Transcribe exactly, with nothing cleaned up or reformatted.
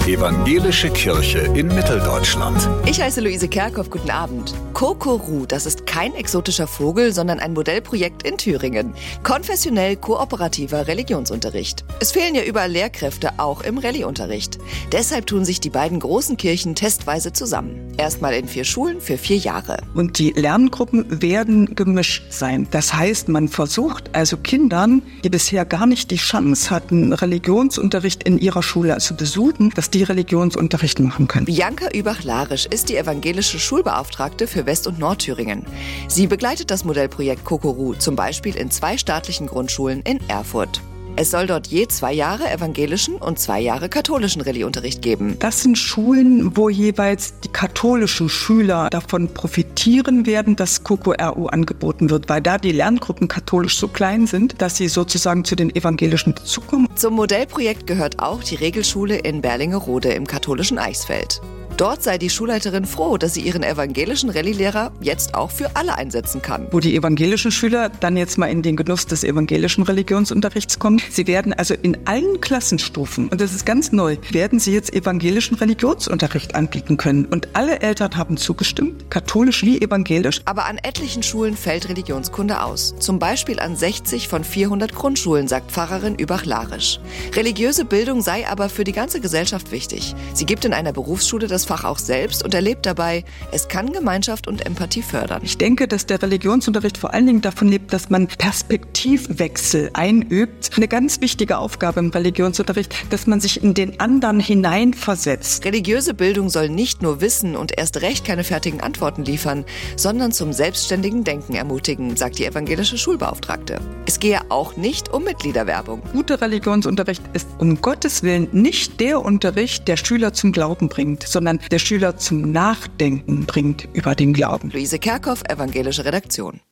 Evangelische Kirche in Mitteldeutschland. Ich heiße Luise Kerkhoff, guten Abend. Kokoru, das ist kein exotischer Vogel, sondern ein Modellprojekt in Thüringen. Konfessionell kooperativer Religionsunterricht. Es fehlen ja überall Lehrkräfte, auch im Rallye-Unterricht. Deshalb tun sich die beiden großen Kirchen testweise zusammen. Erstmal in vier Schulen für vier Jahre. Und die Lerngruppen werden gemischt sein. Das heißt, man versucht also Kindern, die bisher gar nicht die Chance hatten, Religionsunterricht in ihrer Schule zu besuchen, dass die Religionsunterricht machen können. Bianca Übach-Larisch ist die evangelische Schulbeauftragte für West- und Nordthüringen. Sie begleitet das Modellprojekt Kokoru zum Beispiel in zwei staatlichen Grundschulen in Erfurt. Es soll dort je zwei Jahre evangelischen und zwei Jahre katholischen Rallye-Unterricht geben. Das sind Schulen, wo jeweils die katholischen Schüler davon profitieren werden, dass Kokoru angeboten wird, weil da die Lerngruppen katholisch so klein sind, dass sie sozusagen zu den evangelischen dazukommen. Zum Modellprojekt gehört auch die Regelschule in Berlingerode im katholischen Eichsfeld. Dort sei die Schulleiterin froh, dass sie ihren evangelischen Rallye-Lehrer jetzt auch für alle einsetzen kann. Wo die evangelischen Schüler dann jetzt mal in den Genuss des evangelischen Religionsunterrichts kommen. Sie werden also in allen Klassenstufen, und das ist ganz neu, werden sie jetzt evangelischen Religionsunterricht anbieten können. Und alle Eltern haben zugestimmt, katholisch wie evangelisch. Aber an etlichen Schulen fällt Religionskunde aus. Zum Beispiel an sechzig von vierhundert Grundschulen, sagt Pfarrerin Übach-Larisch. Religiöse Bildung sei aber für die ganze Gesellschaft wichtig. Sie gibt in einer Berufsschule das Fach auch selbst und erlebt dabei, es kann Gemeinschaft und Empathie fördern. Ich denke, dass der Religionsunterricht vor allen Dingen davon lebt, dass man Perspektivwechsel einübt. Eine ganz wichtige Aufgabe im Religionsunterricht, dass man sich in den anderen hineinversetzt. Religiöse Bildung soll nicht nur Wissen und erst recht keine fertigen Antworten liefern, sondern zum selbstständigen Denken ermutigen, sagt die evangelische Schulbeauftragte. Es gehe auch nicht um Mitgliederwerbung. Guter Religionsunterricht ist um Gottes Willen nicht der Unterricht, der Schüler zum Glauben bringt, sondern der Schüler zum Nachdenken bringt über den Glauben. Luise Kerkhoff, evangelische Redaktion.